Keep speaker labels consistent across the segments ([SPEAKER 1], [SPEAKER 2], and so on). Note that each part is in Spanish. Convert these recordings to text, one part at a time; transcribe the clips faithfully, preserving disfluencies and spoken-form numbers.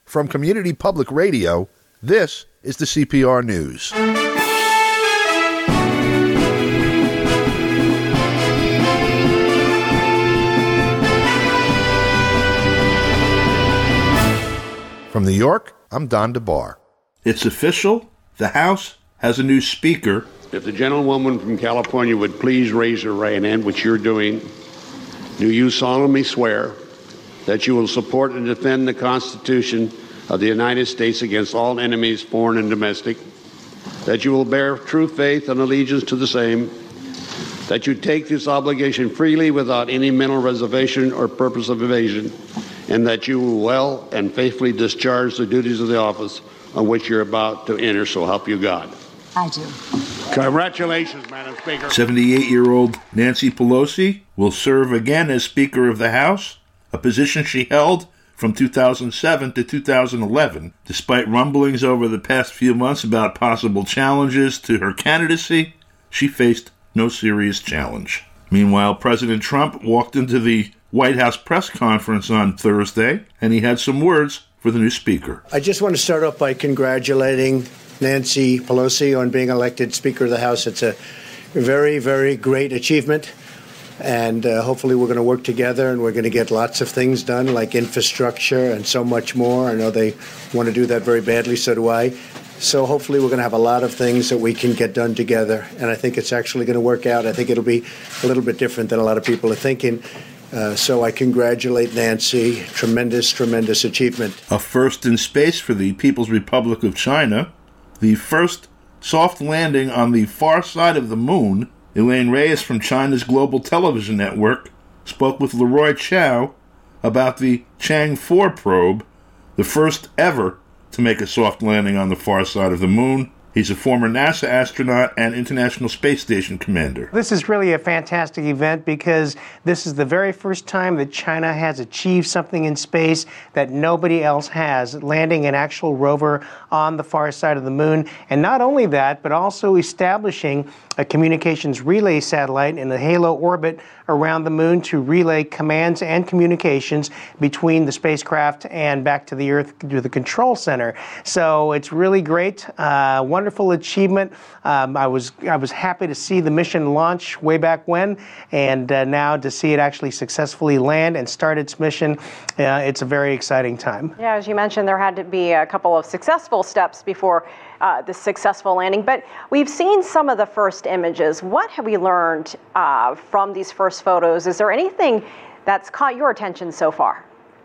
[SPEAKER 1] From Community Public Radio, this is the C P R News. From New York, I'm Don DeBar.
[SPEAKER 2] It's official. The House has a new speaker.
[SPEAKER 3] If the gentlewoman from California would please raise her right hand, which you're doing, do you solemnly swear that you will support and defend the Constitution of the United States against all enemies, foreign and domestic, that you will bear true faith and allegiance to the same, that you take this obligation freely without any mental reservation or purpose of evasion, and that you will well and faithfully discharge the duties of the office on which you're about to enter, so help you God?
[SPEAKER 4] I do.
[SPEAKER 3] Congratulations, Madam Speaker.
[SPEAKER 2] seventy-eight-year-old Nancy Pelosi will serve again as Speaker of the House, a position she held from two thousand seven to two thousand eleven. Despite rumblings over the past few months about possible challenges to her candidacy, she faced no serious challenge. Meanwhile, President Trump walked into the White House press conference on Thursday, and he had some words for the new Speaker.
[SPEAKER 5] I just want to start off by congratulating Nancy Pelosi on being elected Speaker of the House. It's a very, very great achievement. And uh, hopefully we're going to work together and we're going to get lots of things done like infrastructure and so much more. I know they want to do that very badly, so do I. So hopefully we're going to have a lot of things that we can get done together. And I think it's actually going to work out. I think it'll be a little bit different than a lot of people are thinking. Uh, so I congratulate Nancy. Tremendous, tremendous achievement.
[SPEAKER 2] A first in space for the People's Republic of China. The first soft landing on the far side of the moon. Elaine Reyes from China's Global Television Network spoke with Leroy Chiao about the Chang four probe, the first ever to make a soft landing on the far side of the moon. He's a former NASA astronaut and International Space Station commander.
[SPEAKER 6] This is really a fantastic event because this is the very first time that China has achieved something in space that nobody else has, landing an actual rover on the far side of the moon. And not only that, but also establishing a communications relay satellite in a halo orbit around the moon to relay commands and communications between the spacecraft and back to the Earth to the control center. So it's really great, uh, wonderful achievement. Um, I was I was happy to see the mission launch way back when, and uh, now to see it actually successfully land and start its mission, uh, it's a very exciting time.
[SPEAKER 7] Yeah, as you mentioned, there had to be a couple of successful steps before Uh, the successful landing, but we've seen some of the first images. What have we learned uh, from these first photos? Is there anything that's caught your attention so far?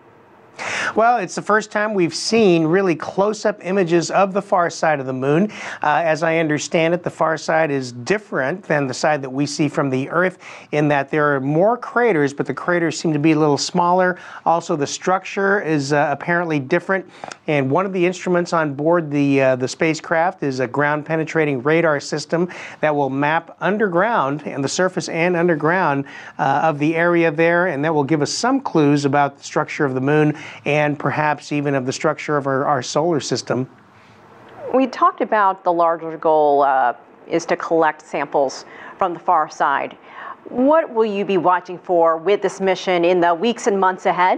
[SPEAKER 6] Well, it's the first time we've seen really close-up images of the far side of the moon. Uh, as I understand it, the far side is different than the side that we see from the Earth in that there are more craters, but the craters seem to be a little smaller. Also, the structure is uh, apparently different. And one of the instruments on board the uh, the spacecraft is a ground-penetrating radar system that will map underground and the surface and underground uh, of the area there, and that will give us some clues about the structure of the moon and perhaps even of the structure of our, our solar system.
[SPEAKER 7] We talked about the larger goal uh, is to collect samples from the far side. What will you be watching for with this mission in the weeks and months ahead?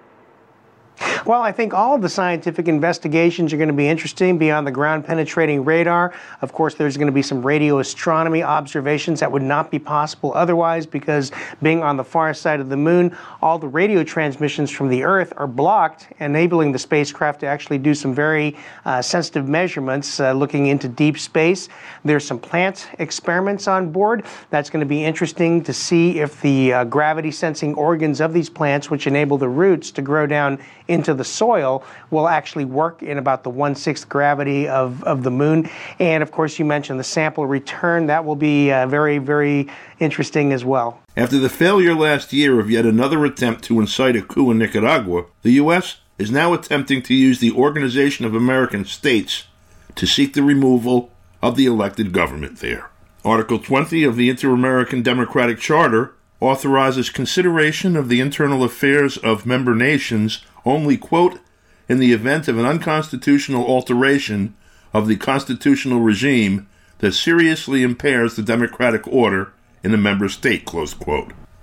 [SPEAKER 6] Well, I think all of the scientific investigations are going to be interesting beyond the ground-penetrating radar. Of course, there's going to be some radio astronomy observations that would not be possible otherwise because being on the far side of the moon, all the radio transmissions from the Earth are blocked, enabling the spacecraft to actually do some very uh, sensitive measurements uh, looking into deep space. There's some plant experiments on board. That's going to be interesting to see if the uh, gravity-sensing organs of these plants, which enable the roots to grow down into the soil, will actually work in about the one-sixth gravity of, of the moon. And of course, you mentioned the sample return. That will be uh, very, very interesting as well.
[SPEAKER 2] After the failure last year of yet another attempt to incite a coup in Nicaragua, the U S is now attempting to use the Organization of American States to seek the removal of the elected government there. Article twenty of the Inter-American Democratic Charter authorizes consideration of the internal affairs of member nations only, quote, in the event of an unconstitutional alteration of the constitutional regime that seriously impairs the democratic order in a member state, close quote.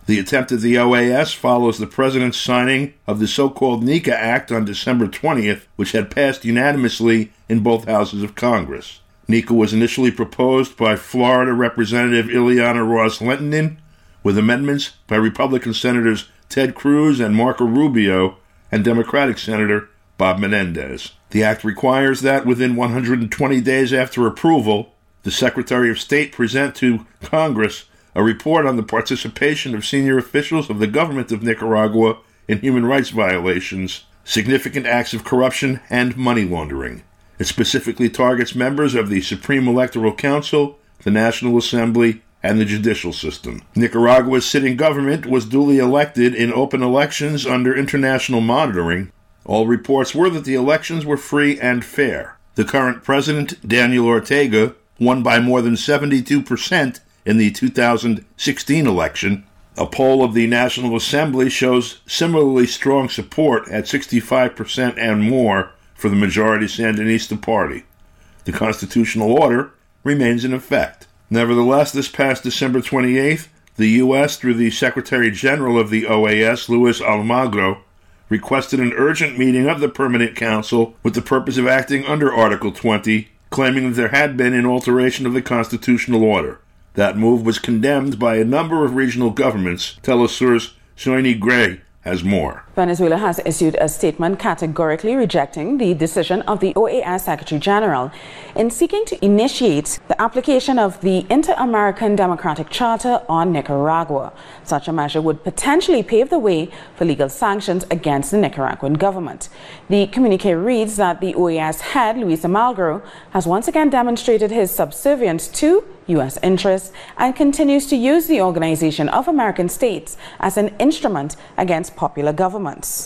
[SPEAKER 2] The attempt of the O A S follows the president's signing of the so-called NICA Act on December twentieth, which had passed unanimously in both houses of Congress. NICA was initially proposed by Florida Representative Ileana Ros-Lehtinen, with amendments by Republican Senators Ted Cruz and Marco Rubio and Democratic Senator Bob Menendez. The act requires that within one hundred twenty days after approval, the Secretary of State present to Congress a report on the participation of senior officials of the government of Nicaragua in human rights violations, significant acts of corruption, and money laundering. It specifically targets members of the Supreme Electoral Council, the National Assembly, and the judicial system. Nicaragua's sitting government was duly elected in open elections under international monitoring. All reports were that the elections were free and fair. The current president, Daniel Ortega, won by more than seventy-two percent in the two thousand sixteen election. A poll of the National Assembly shows similarly strong support at sixty-five percent and more for the majority Sandinista party. The constitutional order remains in effect. Nevertheless, this past December twenty-eighth, the U S, through the Secretary General of the O A S, Luis Almagro, requested an urgent meeting of the Permanent Council with the purpose of acting under Article twenty, claiming that there had been an alteration of the constitutional order. That move was condemned by a number of regional governments. Telesur's Soini Gray has more.
[SPEAKER 4] Venezuela has issued a statement categorically rejecting the decision of the O A S Secretary General in seeking to initiate the application of the Inter-American Democratic Charter on Nicaragua. Such a measure would potentially pave the way for legal sanctions against the Nicaraguan government. The communique reads that the O A S head, Luis Almagro, has once again demonstrated his subservience to U S interests and continues to use the Organization of American States as an instrument against popular governments.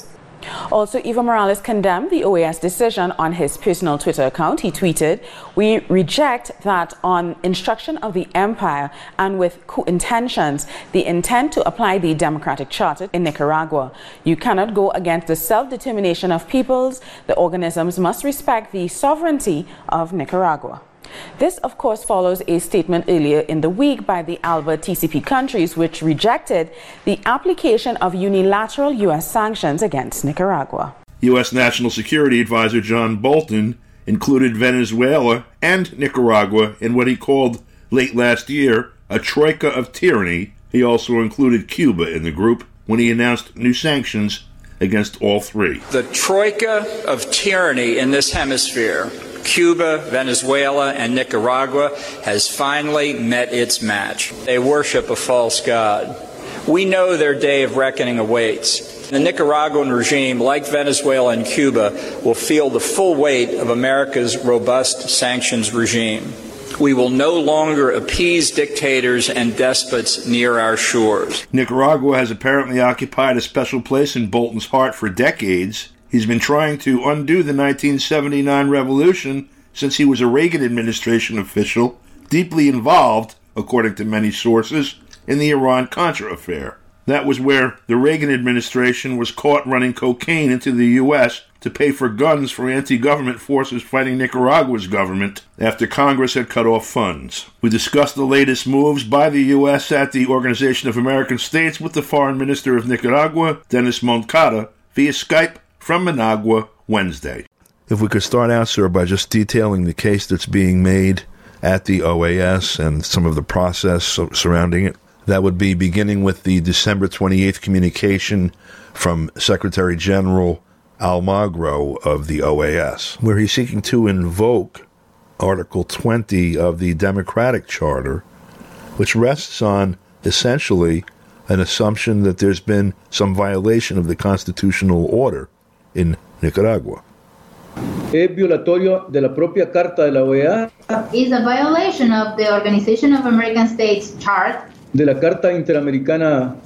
[SPEAKER 4] Also, Evo Morales condemned the O A S decision on his personal Twitter account. He tweeted, "We reject that on instruction of the empire and with coup intentions, the intent to apply the Democratic Charter in Nicaragua. You cannot go against the self-determination of peoples. The organisms must respect the sovereignty of Nicaragua." This, of course, follows a statement earlier in the week by the ALBA T C P countries, which rejected the application of unilateral U S sanctions against Nicaragua.
[SPEAKER 2] U S National Security Advisor John Bolton included Venezuela and Nicaragua in what he called late last year a troika of tyranny. He also included Cuba in the group when he announced new sanctions against all three.
[SPEAKER 8] The troika of tyranny in this hemisphere, Cuba, Venezuela, and Nicaragua, has finally met its match. They worship a false god. We know their day of reckoning awaits. The Nicaraguan regime, like Venezuela and Cuba, will feel the full weight of America's robust sanctions regime. We will no longer appease dictators and despots near our shores.
[SPEAKER 2] Nicaragua has apparently occupied a special place in Bolton's heart for decades. He's been trying to undo the nineteen seventy-nine revolution since he was a Reagan administration official, deeply involved, according to many sources, in the Iran-Contra affair. That was where the Reagan administration was caught running cocaine into the U S to pay for guns for anti-government forces fighting Nicaragua's government after Congress had cut off funds. We discussed the latest moves by the U S at the Organization of American States with the Foreign Minister of Nicaragua, Dennis Moncada, via Skype from Managua Wednesday.
[SPEAKER 1] If we could start out, sir, by just detailing the case that's being made at the O A S and some of the process surrounding it. That would be beginning with the December twenty-eighth communication from Secretary General Almagro of the O A S, where he's seeking to invoke Article twenty of the Democratic Charter, which rests on, essentially, an assumption that there's been some violation of the constitutional order in Nicaragua.
[SPEAKER 9] Es violatorio de la propia Carta de la O E A.
[SPEAKER 10] Is a violation of the Organization of American States Chart.
[SPEAKER 9] De la Carta Interamericana.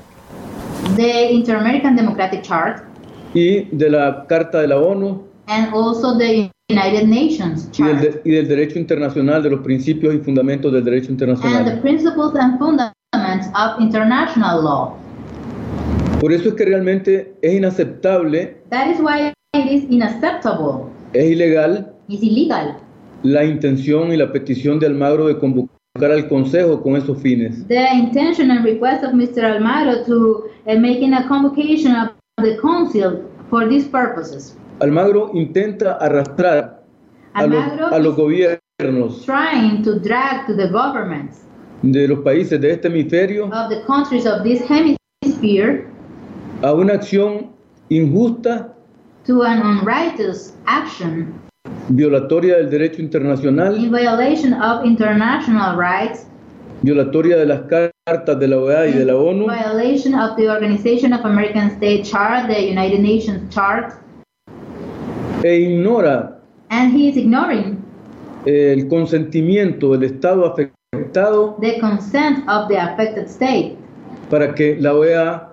[SPEAKER 10] The Inter-American Democratic Chart.
[SPEAKER 9] Y de la Carta de la ONU.
[SPEAKER 10] And also the United Nations Chart.
[SPEAKER 9] Y del, de, y del derecho internacional, de los principios y fundamentos del derecho internacional.
[SPEAKER 10] And the principles and fundaments of international law.
[SPEAKER 9] Por eso es que realmente es inaceptable.
[SPEAKER 10] That is why it is unacceptable.
[SPEAKER 9] Es ilegal.
[SPEAKER 10] It's illegal.
[SPEAKER 9] La intención y la petición de Almagro de convocar al Consejo con esos fines.
[SPEAKER 10] The intention and request of Mister Almagro to uh, making a convocation of the council for these purposes.
[SPEAKER 9] Almagro intenta arrastrar a los, a los gobiernos
[SPEAKER 10] trying to drag to the governments
[SPEAKER 9] de los países de este hemisferio
[SPEAKER 10] of the countries of this hemisphere
[SPEAKER 9] a una acción injusta,
[SPEAKER 10] to an unrighteous action
[SPEAKER 9] violatoria del derecho internacional,
[SPEAKER 10] in violation of international rights,
[SPEAKER 9] violatoria de las cartas de la O E A y de la ONU,
[SPEAKER 10] violation of the Organization of American States Chart, the United Nations Chart,
[SPEAKER 9] e ignora
[SPEAKER 10] and he is ignoring
[SPEAKER 9] el consentimiento del Estado afectado
[SPEAKER 10] the consent of the affected state
[SPEAKER 9] para que la O E A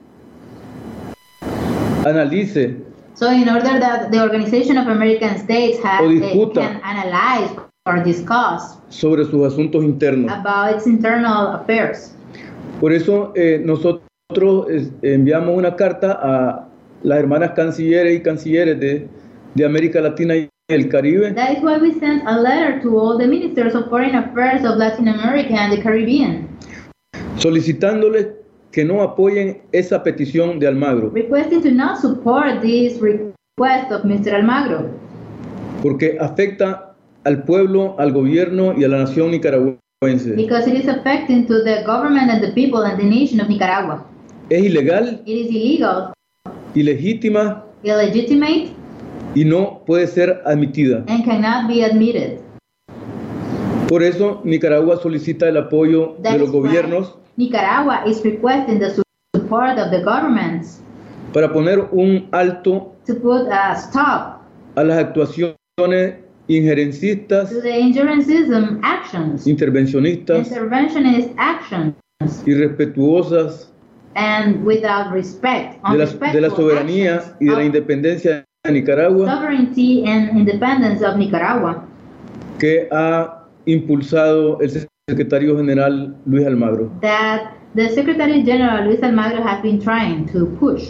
[SPEAKER 9] analice
[SPEAKER 10] so in order that the Organization of American States has,
[SPEAKER 9] o
[SPEAKER 10] uh,
[SPEAKER 9] discuta
[SPEAKER 10] can analyze or discuss
[SPEAKER 9] sobre sus asuntos internos.
[SPEAKER 10] about its internal affairs.
[SPEAKER 9] Por eso eh, nosotros eh, enviamos una carta a las hermanas cancilleres y cancilleres de, de América Latina y el Caribe.
[SPEAKER 10] That is why we sent a letter to all the ministers of foreign affairs of Latin America and the Caribbean,
[SPEAKER 9] solicitándoles que no apoyen esa petición de Almagro,
[SPEAKER 10] requesting to not support this request of Mister Almagro,
[SPEAKER 9] porque afecta al pueblo, al gobierno y a la nación nicaragüense.
[SPEAKER 10] because it is affecting to the government and the people and the nation of Nicaragua.
[SPEAKER 9] Es ilegal,
[SPEAKER 10] It is illegal,
[SPEAKER 9] ilegítima
[SPEAKER 10] illegitimate,
[SPEAKER 9] y no puede ser admitida.
[SPEAKER 10] and cannot be admitted.
[SPEAKER 9] Por eso Nicaragua solicita el apoyo
[SPEAKER 10] That
[SPEAKER 9] de los
[SPEAKER 10] is why
[SPEAKER 9] gobiernos
[SPEAKER 10] Nicaragua is requesting the support of the governments
[SPEAKER 9] para poner un alto
[SPEAKER 10] to put a stop
[SPEAKER 9] a las actuaciones injerencistas,
[SPEAKER 10] to the injerencism actions,
[SPEAKER 9] intervencionistas,
[SPEAKER 10] interventionist actions,
[SPEAKER 9] irrespetuosas
[SPEAKER 10] and without respect,
[SPEAKER 9] de la, de la soberanía
[SPEAKER 10] actions
[SPEAKER 9] y de la
[SPEAKER 10] of
[SPEAKER 9] independencia de Nicaragua
[SPEAKER 10] sovereignty and independence of Nicaragua
[SPEAKER 9] que ha impulsado el secretario general Luis Almagro.
[SPEAKER 10] that the Secretary General Luis Almagro has been trying to push.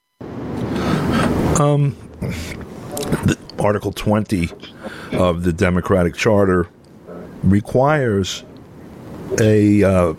[SPEAKER 1] Um, the Article twenty of the Democratic Charter requires a uh,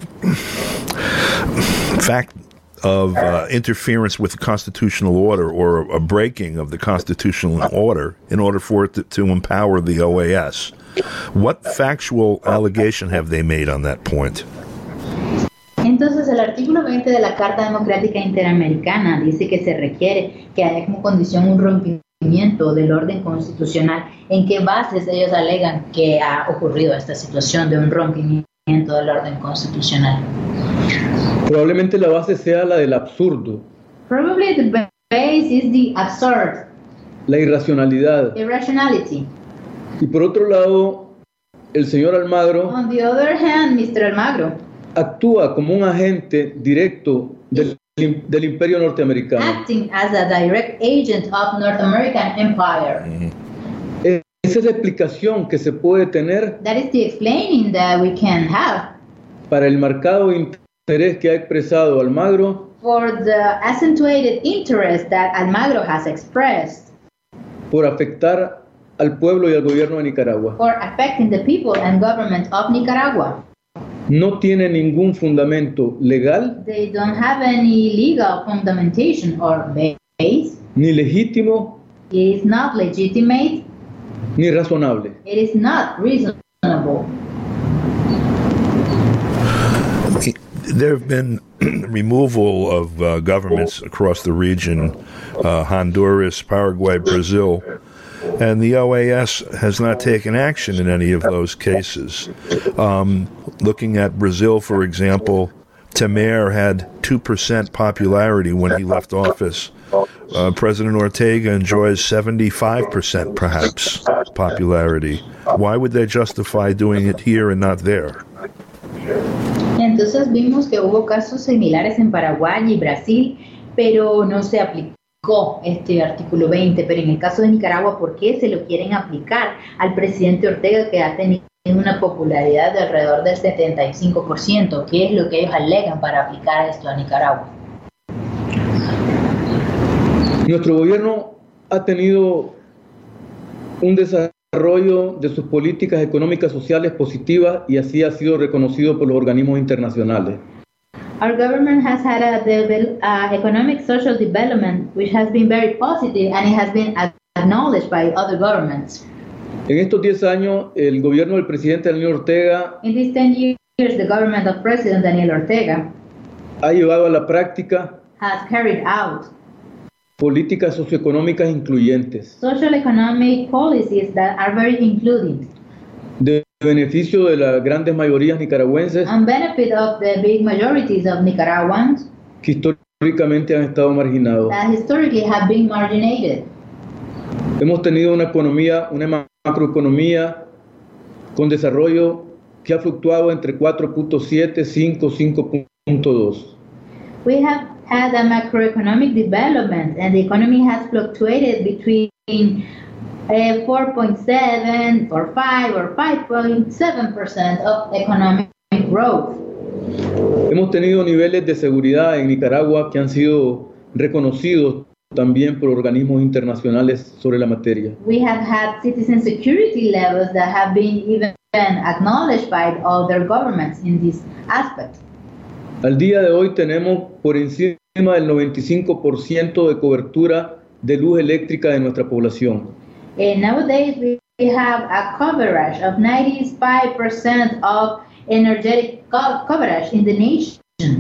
[SPEAKER 1] fact of uh, interference with the constitutional order or a breaking of the constitutional order in order for it to, to empower the O A S. What factual allegation have they made on that point?
[SPEAKER 10] Entonces, el artículo veinte de la Carta Democrática Interamericana dice que se requiere que haya como condición un rompimiento del orden constitucional. ¿En qué bases ellos alegan que ha ocurrido esta situación de un rompimiento del orden constitucional?
[SPEAKER 9] Probablemente la base sea la del absurdo,
[SPEAKER 10] Probably the base is the absurd,
[SPEAKER 9] la irracionalidad.
[SPEAKER 10] irrationality.
[SPEAKER 9] Y por otro lado, el señor Almagro
[SPEAKER 10] On the other hand, Mister Almagro
[SPEAKER 9] actúa como un agente directo del, del imperio norteamericano.
[SPEAKER 10] acting as a direct agent of North American Empire.
[SPEAKER 9] Mm-hmm. Esa es la explicación que se puede tener
[SPEAKER 10] That is the explaining that we can have
[SPEAKER 9] para el marcado interés que ha expresado Almagro
[SPEAKER 10] for the accentuated interest that Almagro has expressed
[SPEAKER 9] por afectar al pueblo y al gobierno de Nicaragua.
[SPEAKER 10] for affecting the people and government of Nicaragua.
[SPEAKER 9] No tiene ningún fundamento legal,
[SPEAKER 10] They don't have any legal fundamentation or base.
[SPEAKER 9] ni legítimo,
[SPEAKER 10] It is not legitimate.
[SPEAKER 9] ni razonable.
[SPEAKER 10] It is not reasonable.
[SPEAKER 1] There have been removal of uh, governments across the region, uh, Honduras, Paraguay, Brazil, and the O A S has not taken action in any of those cases. Um, looking at Brazil, for example, Temer had two percent popularity when he left office. Uh, President Ortega enjoys seventy-five percent, perhaps, popularity. Why would they justify doing it here and not there?
[SPEAKER 10] Entonces vimos que hubo casos similares en Paraguay y Brasil, pero no se aplicó este artículo veinte. Pero en el caso de Nicaragua, ¿por qué se lo quieren aplicar al presidente Ortega, que ha tenido una popularidad de alrededor del setenta y cinco por ciento? ¿Qué es lo que ellos alegan para aplicar esto a Nicaragua?
[SPEAKER 9] Nuestro gobierno ha tenido un desarrollo desarrollo de sus políticas económicas sociales positivas y así ha sido reconocido por los organismos internacionales.
[SPEAKER 10] Our government has had a devel- uh, economic social development which has been very positive and it has been acknowledged by other governments.
[SPEAKER 9] En estos diez años, el gobierno del presidente Daniel Ortega
[SPEAKER 10] In these ten years, the government of President Daniel Ortega
[SPEAKER 9] ha llevado a la práctica
[SPEAKER 10] has carried out
[SPEAKER 9] políticas socioeconómicas incluyentes,
[SPEAKER 10] social economic policies that are very including,
[SPEAKER 9] de beneficio de las grandes mayorías nicaragüenses
[SPEAKER 10] on benefit of the big majorities of Nicaraguans
[SPEAKER 9] que históricamente han estado marginados.
[SPEAKER 10] that historically have been marginated.
[SPEAKER 9] Hemos tenido una economía, una macroeconomía con desarrollo que ha fluctuado entre cuatro punto siete, cinco, cinco punto dos.
[SPEAKER 10] We have had a macroeconomic development and the economy has fluctuated between uh, four point seven or five or five point seven percent of economic growth.
[SPEAKER 9] Hemos tenido niveles de seguridad en Nicaragua que han sido reconocidos también por organismos internacionales sobre la materia.
[SPEAKER 10] We have had citizen security levels that have been even acknowledged by other governments in this aspect.
[SPEAKER 9] Al día de hoy tenemos por encima del noventa y cinco por ciento de cobertura de luz eléctrica de nuestra población.
[SPEAKER 10] And nowadays we have a coverage of ninety-five percent of energetic co- coverage in the nation.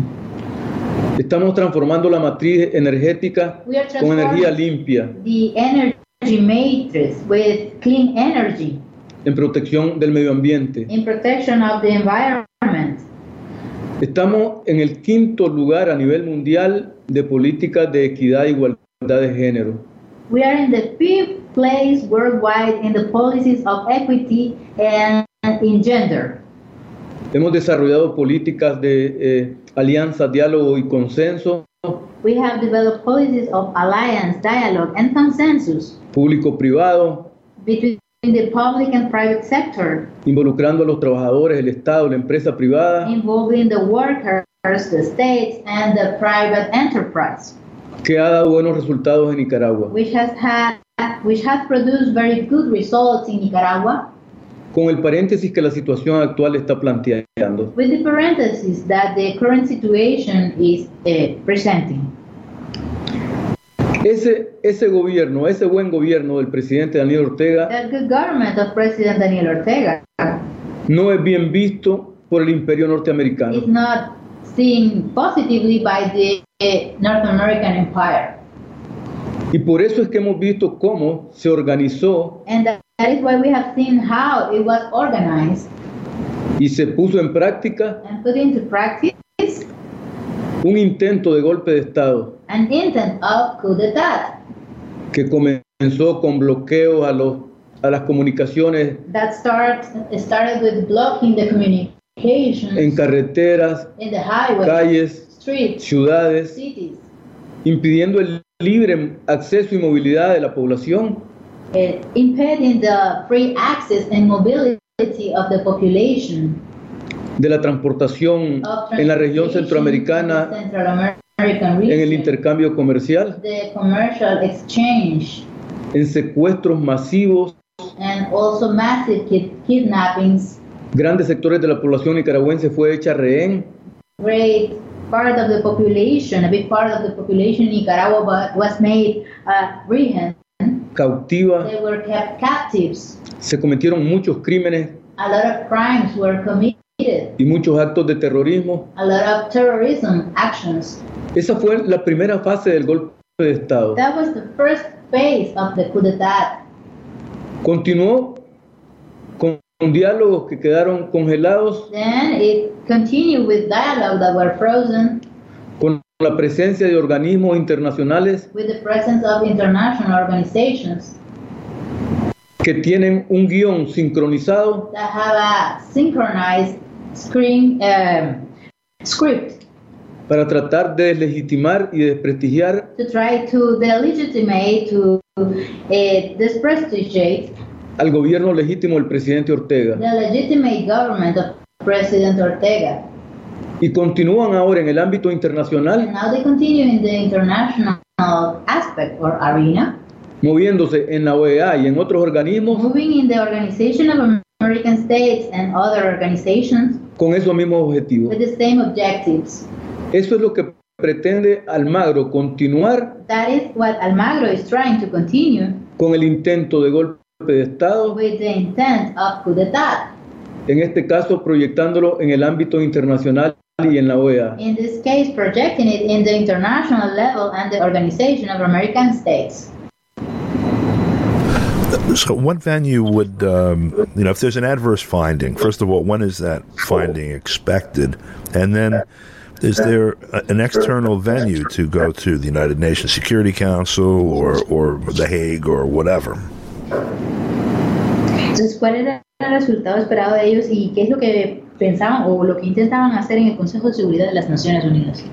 [SPEAKER 9] Estamos transformando la matriz energética
[SPEAKER 10] We are
[SPEAKER 9] con energía
[SPEAKER 10] transforming
[SPEAKER 9] limpia
[SPEAKER 10] the energy matrix with clean energy
[SPEAKER 9] en protección del medio ambiente.
[SPEAKER 10] in protection of the environment.
[SPEAKER 9] Estamos en el quinto lugar a nivel mundial de políticas de equidad e igualdad de género.
[SPEAKER 10] We are in the fifth place worldwide in the policies of equity and in gender.
[SPEAKER 9] Hemos desarrollado políticas de eh, alianza, diálogo y consenso,
[SPEAKER 10] We have developed policies of alliance, dialogue, and consensus
[SPEAKER 9] público-privado,
[SPEAKER 10] between the public and private sector,
[SPEAKER 9] involucrando a los trabajadores, el Estado, la empresa privada,
[SPEAKER 10] involving the workers, the states, and the private enterprise,
[SPEAKER 9] que ha dado buenos resultados en Nicaragua.
[SPEAKER 10] which has had, which has produced very good results in Nicaragua,
[SPEAKER 9] Con el paréntesis que la situación actual está planteando.
[SPEAKER 10] with the parenthesis that the current situation is uh, presenting.
[SPEAKER 9] Ese, ese gobierno, ese buen gobierno del presidente Daniel Ortega
[SPEAKER 10] The good government of President Daniel Ortega
[SPEAKER 9] no es bien visto por el imperio norteamericano.
[SPEAKER 10] is not seen positively by the uh, North American empire.
[SPEAKER 9] Y por eso es que hemos visto cómo se organizó
[SPEAKER 10] And that, that is why we have seen how it was organized
[SPEAKER 9] y se puso en práctica
[SPEAKER 10] and put into practice
[SPEAKER 9] un intento de golpe de Estado
[SPEAKER 10] an intent of coup d'etat
[SPEAKER 9] que comenzó con bloqueos a, los, a las comunicaciones
[SPEAKER 10] that start, started with blocking the communications
[SPEAKER 9] en carreteras,
[SPEAKER 10] in the highways,
[SPEAKER 9] calles,
[SPEAKER 10] streets,
[SPEAKER 9] ciudades,
[SPEAKER 10] cities,
[SPEAKER 9] impidiendo el libre acceso y movilidad de la población,
[SPEAKER 10] uh, impeding the free access and mobility of the population
[SPEAKER 9] de la transportación
[SPEAKER 10] of
[SPEAKER 9] en la región
[SPEAKER 10] transportation
[SPEAKER 9] centroamericana,
[SPEAKER 10] in the Central American
[SPEAKER 9] en el
[SPEAKER 10] region,
[SPEAKER 9] intercambio comercial,
[SPEAKER 10] the commercial exchange,
[SPEAKER 9] en secuestros masivos.
[SPEAKER 10] and also massive kid- kidnappings.
[SPEAKER 9] Grandes sectores de la población nicaragüense fue hecha rehén,
[SPEAKER 10] Great part of the population, a big part of the population in Nicaragua wa- was made uh, rehén.
[SPEAKER 9] cautiva,
[SPEAKER 10] They were kept captives.
[SPEAKER 9] se cometieron muchos crímenes
[SPEAKER 10] A lot of crimes were committed.
[SPEAKER 9] y muchos actos de terrorismo.
[SPEAKER 10] A lot of terrorism actions.
[SPEAKER 9] Esa fue la primera fase del golpe de Estado.
[SPEAKER 10] That was the first phase of the coup d'etat.
[SPEAKER 9] Continuó con diálogos que quedaron congelados,
[SPEAKER 10] Then it continued with dialogue that were frozen,
[SPEAKER 9] con la presencia de organismos internacionales
[SPEAKER 10] with the presence of international organizations
[SPEAKER 9] que tienen un guión sincronizado
[SPEAKER 10] that have a synchronized screen um, script
[SPEAKER 9] para tratar de deslegitimar y desprestigiar
[SPEAKER 10] to try to delegitimate, to uh, desprestigiate
[SPEAKER 9] al gobierno legítimo del presidente Ortega.
[SPEAKER 10] the legitimate government of President Ortega.
[SPEAKER 9] Y continúan ahora en el ámbito internacional
[SPEAKER 10] And now they continue in the international aspect or arena,
[SPEAKER 9] moviéndose en la O E A y en otros organismos
[SPEAKER 10] moving in the Organization of American States and other organizations
[SPEAKER 9] con esos mismos objetivos.
[SPEAKER 10] with the same objectives.
[SPEAKER 9] Eso es lo que pretende Almagro, continuar
[SPEAKER 10] That is what Almagro is trying to continue
[SPEAKER 9] con el intento de golpe de Estado,
[SPEAKER 10] with the intent of coup d'etat.
[SPEAKER 9] en este caso proyectándolo en el ámbito internacional y en la O E A.
[SPEAKER 10] In this case, projecting it in the international level and the Organization of American States.
[SPEAKER 1] So, what venue would, um, you know, if there's an adverse finding, first of all, when is that finding expected? And then, is there a, an external venue to go to, the United Nations Security Council or, or The Hague or whatever?
[SPEAKER 10] Entonces, ¿cuál era el resultado esperado de ellos y qué es lo que pensaban o lo que intentaban hacer en el Consejo de Seguridad de las Naciones Unidas?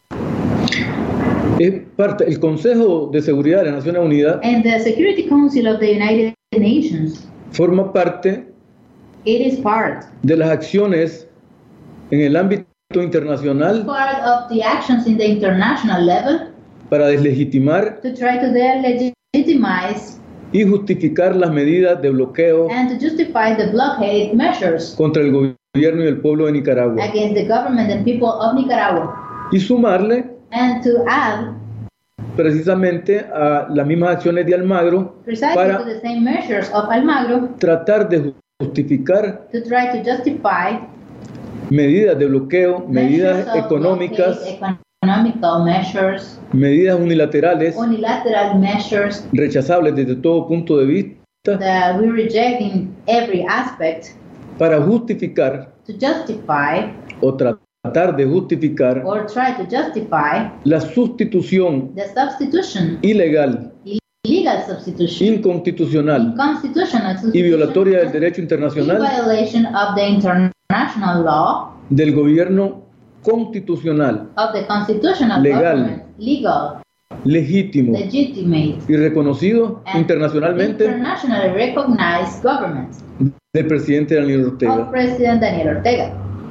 [SPEAKER 9] Es parte, el Consejo de Seguridad de las Naciones Unidas
[SPEAKER 10] And the Security Council of the United Nations,
[SPEAKER 9] forma parte
[SPEAKER 10] it is part,
[SPEAKER 9] de las acciones en el ámbito internacional
[SPEAKER 10] part of the actions in the international level
[SPEAKER 9] para deslegitimar
[SPEAKER 10] to try to delegitimize
[SPEAKER 9] y justificar las medidas de bloqueo
[SPEAKER 10] and to justify the blockade measures
[SPEAKER 9] contra el gobierno y el pueblo de Nicaragua
[SPEAKER 10] against the government and people of Nicaragua,
[SPEAKER 9] y sumarle
[SPEAKER 10] and to add
[SPEAKER 9] precisamente a las mismas acciones de Almagro
[SPEAKER 10] precisely
[SPEAKER 9] para
[SPEAKER 10] to the same measures of Almagro
[SPEAKER 9] tratar de justificar
[SPEAKER 10] to try to justify
[SPEAKER 9] medidas de bloqueo, medidas
[SPEAKER 10] measures of
[SPEAKER 9] económicas,
[SPEAKER 10] blockade, economical measures,
[SPEAKER 9] medidas unilaterales
[SPEAKER 10] unilateral measures
[SPEAKER 9] rechazables desde todo punto de vista
[SPEAKER 10] that we reject in every aspect
[SPEAKER 9] para justificar
[SPEAKER 10] to justify
[SPEAKER 9] o tratar de justificar
[SPEAKER 10] or try to justify
[SPEAKER 9] la sustitución
[SPEAKER 10] the substitution,
[SPEAKER 9] ilegal,
[SPEAKER 10] illegal substitution,
[SPEAKER 9] inconstitucional
[SPEAKER 10] unconstitutional
[SPEAKER 9] y
[SPEAKER 10] substitution,
[SPEAKER 9] violatoria del derecho
[SPEAKER 10] in
[SPEAKER 9] internacional
[SPEAKER 10] violation of the international law,
[SPEAKER 9] del gobierno constitucional,
[SPEAKER 10] of the constitutional
[SPEAKER 9] Legal.
[SPEAKER 10] government, legal,
[SPEAKER 9] legítimo
[SPEAKER 10] legitimate,
[SPEAKER 9] y reconocido
[SPEAKER 10] and
[SPEAKER 9] internacionalmente
[SPEAKER 10] internationally recognized government
[SPEAKER 9] del presidente Daniel
[SPEAKER 10] of
[SPEAKER 9] Ortega.
[SPEAKER 10] President Daniel Ortega.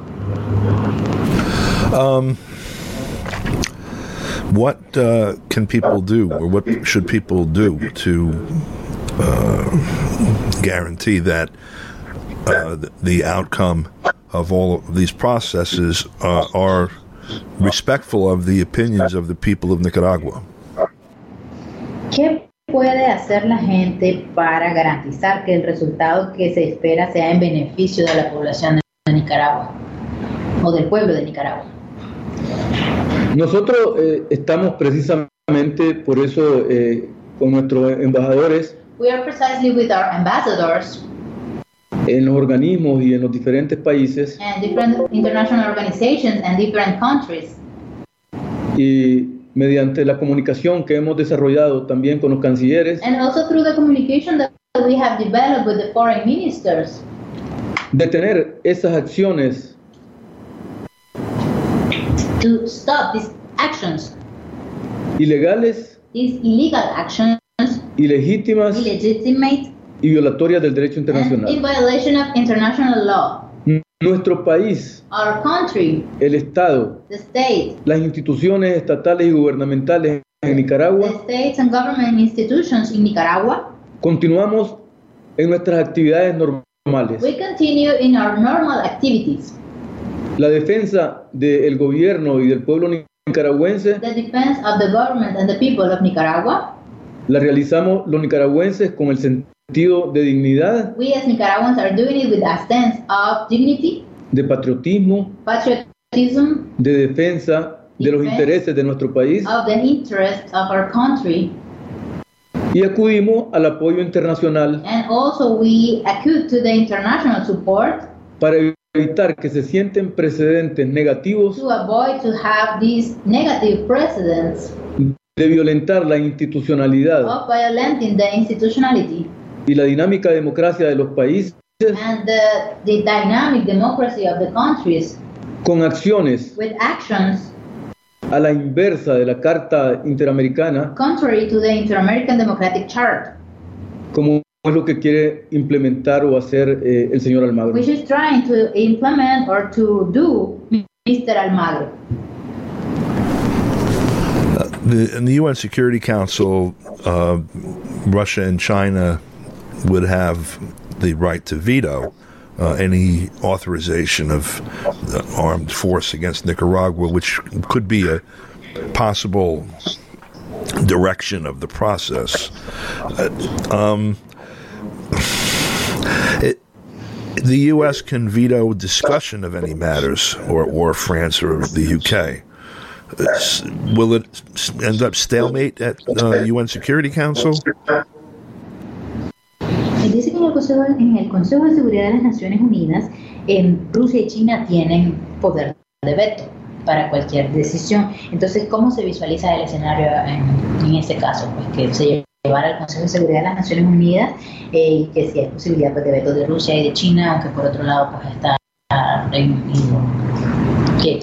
[SPEAKER 1] Um, what uh, can people do, or what should people do to uh, guarantee that uh, the, the outcome of all of these processes uh, are respectful of the opinions of the people of Nicaragua?
[SPEAKER 10] ¿Qué puede hacer la gente para garantizar que el resultado que se espera sea en beneficio de la población de Nicaragua o del pueblo de Nicaragua?
[SPEAKER 9] Nosotros eh, estamos precisamente por eso eh, con nuestros embajadores
[SPEAKER 10] We are precisely with our ambassadors
[SPEAKER 9] en los organismos y en los diferentes países
[SPEAKER 10] and different international organizations and different countries,
[SPEAKER 9] y mediante la comunicación que hemos desarrollado también con los cancilleres,
[SPEAKER 10] and also through the communication that we have developed with the foreign ministers,
[SPEAKER 9] de tener esas acciones
[SPEAKER 10] to stop these actions,
[SPEAKER 9] ilegales,
[SPEAKER 10] these illegal actions,
[SPEAKER 9] ilegítimas
[SPEAKER 10] illegitimate,
[SPEAKER 9] y violatorias del derecho
[SPEAKER 10] and
[SPEAKER 9] internacional.
[SPEAKER 10] in violation of international law.
[SPEAKER 9] Nuestro país,
[SPEAKER 10] Our country,
[SPEAKER 9] el Estado,
[SPEAKER 10] the state,
[SPEAKER 9] las instituciones estatales y gubernamentales en Nicaragua,
[SPEAKER 10] the states and government institutions in Nicaragua,
[SPEAKER 9] continuamos en nuestras actividades normales.
[SPEAKER 10] we continue in our normal activities.
[SPEAKER 9] La defensa del gobierno y del pueblo nicaragüense
[SPEAKER 10] The defense of the government and the people of Nicaragua,
[SPEAKER 9] la realizamos los nicaragüenses con el sentido de dignidad,
[SPEAKER 10] we as Nicaraguans are doing it with a sense of dignity,
[SPEAKER 9] de patriotismo,
[SPEAKER 10] patriotism,
[SPEAKER 9] de defensa de los intereses de nuestro país,
[SPEAKER 10] of the interests of our country,
[SPEAKER 9] y acudimos al apoyo internacional
[SPEAKER 10] and also we acute to the international support
[SPEAKER 9] para evitar que se sienten precedentes negativos
[SPEAKER 10] to avoid to have these negative precedents
[SPEAKER 9] de violentar la institucionalidad
[SPEAKER 10] of violating the institutionality
[SPEAKER 9] y la dinámica democracia de los países
[SPEAKER 10] and the, the dynamic democracy of the countries
[SPEAKER 9] con acciones
[SPEAKER 10] with actions
[SPEAKER 9] a la inversa de la Carta Interamericana,
[SPEAKER 10] contrary to the Inter-American Democratic Chart,
[SPEAKER 9] como es lo que quiere implementar o hacer eh, el señor Almagro.
[SPEAKER 10] which is trying to implement or to do Mister Almagro.
[SPEAKER 1] Uh, The, in the U N Security Council, uh, Russia and China would have the right to veto uh, any authorization of uh, armed force against Nicaragua, which could be a possible direction of the process. Uh, um, it, the U S can veto discussion of any matters, or, or France or the U K. Will it end up stalemate at uh, U N Security Council?
[SPEAKER 10] Dice que en el, Consejo, en el Consejo de Seguridad de las Naciones Unidas, eh, Rusia y China tienen poder de veto para cualquier decisión. Entonces, ¿cómo se visualiza el escenario en, en este caso? Pues que se llevara al Consejo de Seguridad de las Naciones Unidas eh, y que si hay posibilidad pues, de veto de Rusia y de China, aunque por otro lado pues está Reino Unido. ¿Qué?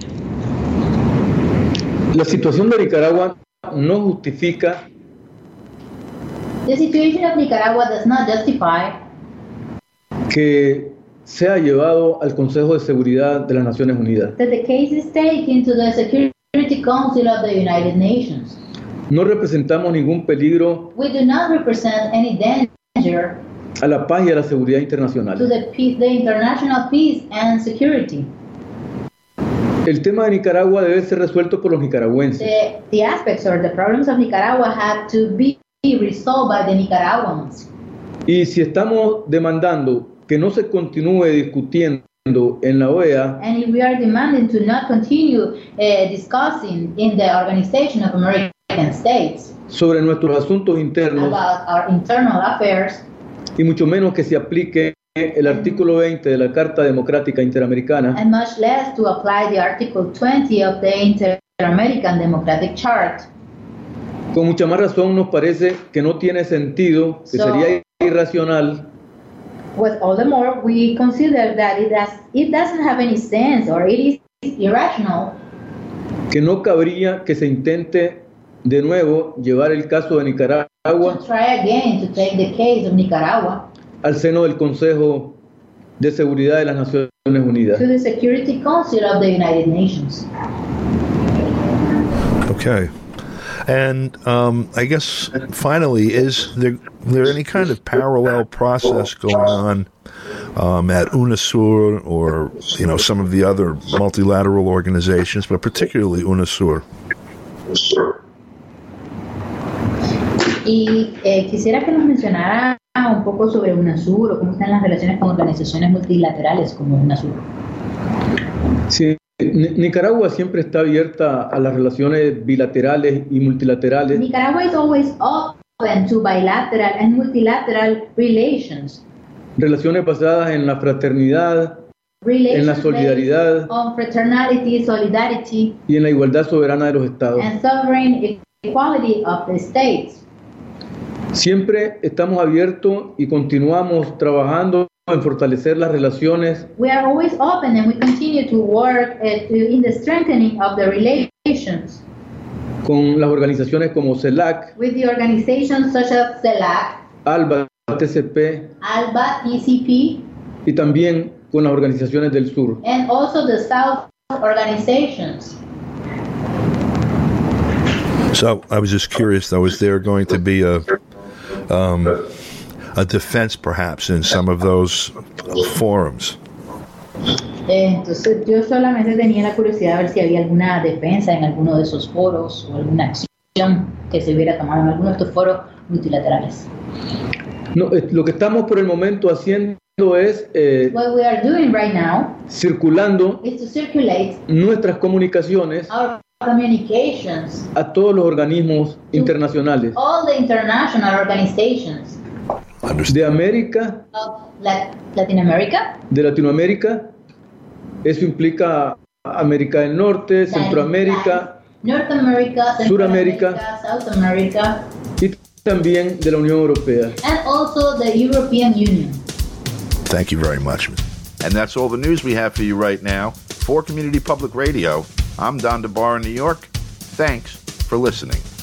[SPEAKER 9] La situación de Nicaragua no justifica
[SPEAKER 10] The situation of Nicaragua does not justify
[SPEAKER 9] que sea llevado al Consejo de Seguridad de las Naciones Unidas.
[SPEAKER 10] that the case is taken to the Security Council of the United Nations.
[SPEAKER 9] No representamos ningún peligro
[SPEAKER 10] We do not represent any danger
[SPEAKER 9] a la paz y a la seguridad
[SPEAKER 10] to
[SPEAKER 9] internacional.
[SPEAKER 10] the, peace, the international peace and security.
[SPEAKER 9] El tema de Nicaragua debe ser resuelto por los nicaragüenses.
[SPEAKER 10] The, the aspects or the problems of Nicaragua have to be resolved by the Nicaraguans.
[SPEAKER 9] Y si estamos demandando que no se continúe discutiendo en la O E A,
[SPEAKER 10] And if we are demanding to not continue uh, discussing in the Organization of American States
[SPEAKER 9] sobre nuestros asuntos internos,
[SPEAKER 10] about our internal affairs,
[SPEAKER 9] y mucho menos que se aplique el artículo veinte de la Carta Democrática Interamericana,
[SPEAKER 10] and much less to apply the Article twenty of the Inter-American Democratic Chart,
[SPEAKER 9] con mucha más razón nos parece que no tiene sentido, que
[SPEAKER 10] So-
[SPEAKER 9] sería irracional
[SPEAKER 10] with all the more we consider that it, does, it doesn't have any sense or it is irrational
[SPEAKER 9] que no cabría que se intente de nuevo llevar el caso de Nicaragua
[SPEAKER 10] to try again to take the case of Nicaragua
[SPEAKER 9] al seno del Consejo de Seguridad de las Naciones Unidas.
[SPEAKER 10] to the Security Council of the United Nations.
[SPEAKER 1] Okay. And um, I guess finally, is there, there any kind of parallel process going on um, at UNASUR or you know some of the other multilateral organizations, but particularly UNASUR?
[SPEAKER 10] Y eh, quisiera que nos mencionara un poco sobre UNASUR o cómo están las relaciones con organizaciones multilaterales como UNASUR.
[SPEAKER 9] Sí, Ni- Nicaragua siempre está abierta a las relaciones bilaterales y multilaterales,
[SPEAKER 10] Nicaragua is always open to bilateral and multilateral relations.
[SPEAKER 9] relaciones basadas en la fraternidad
[SPEAKER 10] Relations
[SPEAKER 9] En la solidaridad.
[SPEAKER 10] based on fraternity, solidarity,
[SPEAKER 9] y en la igualdad soberana de los estados.
[SPEAKER 10] and sovereign equality of the states.
[SPEAKER 9] Siempre estamos abiertos y continuamos trabajando en fortalecer las relaciones
[SPEAKER 10] We are always open and we continue to work uh, to, in the strengthening of the relations
[SPEAKER 9] con las organizaciones como CELAC,
[SPEAKER 10] with the organizations such as CELAC,
[SPEAKER 9] ALBA, T C P
[SPEAKER 10] ALBA, T C P,
[SPEAKER 9] y también con las organizaciones del sur.
[SPEAKER 10] and also the South organizations.
[SPEAKER 1] So I was just curious, though, is there going to be a um, a defense, perhaps, in some of those forums?
[SPEAKER 10] Eh, Entonces yo solamente tenía la curiosidad de ver si había alguna defensa en alguno de esos foros o alguna acción que se hubiera tomado en alguno de estos foros multilaterales.
[SPEAKER 9] No, eh, lo que estamos por el momento haciendo es eh,
[SPEAKER 10] What we are doing right now
[SPEAKER 9] circulando
[SPEAKER 10] is to circulate
[SPEAKER 9] nuestras comunicaciones
[SPEAKER 10] our communications
[SPEAKER 9] a todos los organismos internacionales
[SPEAKER 10] all the international organizations
[SPEAKER 9] de América,
[SPEAKER 10] of Lat- Latin America,
[SPEAKER 9] de Latinoamérica. Eso implica América del Norte, Centroamérica
[SPEAKER 10] North America, Central
[SPEAKER 9] Suramérica.
[SPEAKER 10] America, South America,
[SPEAKER 9] y también de la Unión Europea.
[SPEAKER 10] and also the European Union.
[SPEAKER 1] Thank you very much.
[SPEAKER 2] And that's all the news we have for you right now. For Community Public Radio, I'm Don DeBar in New York. Thanks for listening.